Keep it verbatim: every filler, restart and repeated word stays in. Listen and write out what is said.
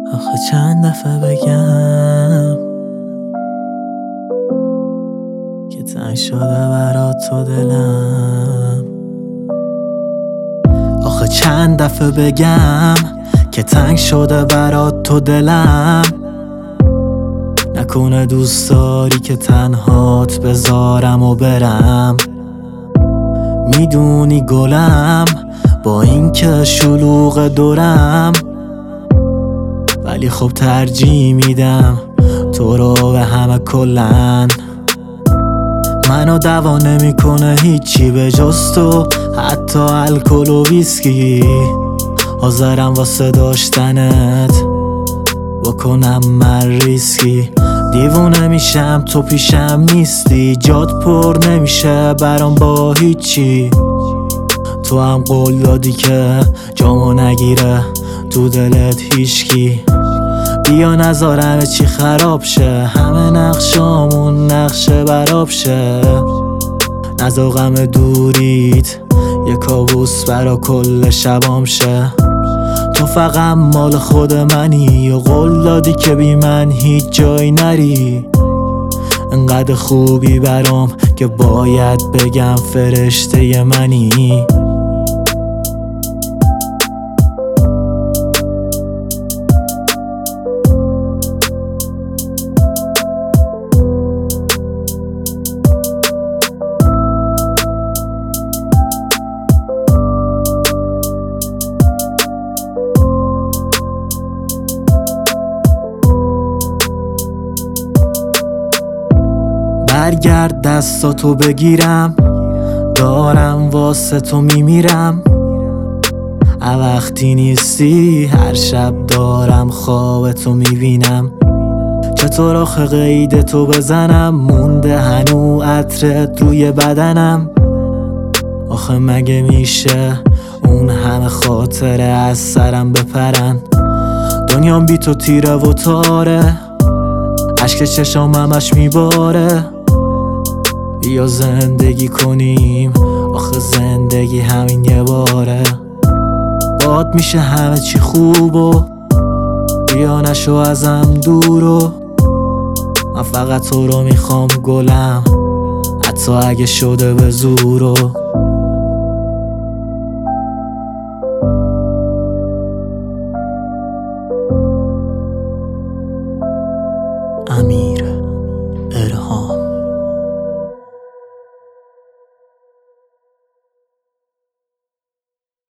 آخه چند دفعه بگم که تنگ شده برات تو دلم. آخه چند دفعه بگم که تنگ شده برات تو دلم. نکنه دوست داری که تنهات بذارم و برم. میدونی گلم با این که شلوغ دورم، ولی خب ترجیح میدم تو رو به همه کلن. منو دوا نمیکنه هیچی به جز تو، حتی الکل و ویسکی. حاضرم واسه داشتنت بکنم من ریسکی. دیوونه میشم تو پیشم نیستی، جات پر نمیشه برام با هیچی. تو هم قول دادی که جامو نگیره تو دلت هیچکی. بیا نذارم چی خراب شه، همه نقشامون نقشه براب شه. نذار غم دوریت یه کابوس برا کل شبام شه. تو فقط مال خود منی و قول دادی که بی من هیچ جای نری. انقدر خوبی برام که باید بگم فرشته منی. برگرد دستاتو بگیرم، دارم واسه تو میمیرم. وقتی نیستی هر شب دارم خوابتو میبینم. چطور آخه قید تو بزنم، مونده هنو عطرت روی بدنم. آخه مگه میشه اون همه خاطره از سرم بپرن. دنیام بی تو تیره و تاره، عشق چشام همش میباره. بیا زندگی کنیم، آخه زندگی همین یه باره. باد میشه همه چی خوب و بیا نشو ازم دورو. من فقط تو رو میخوام گلم، حتی اگه شده به زورو.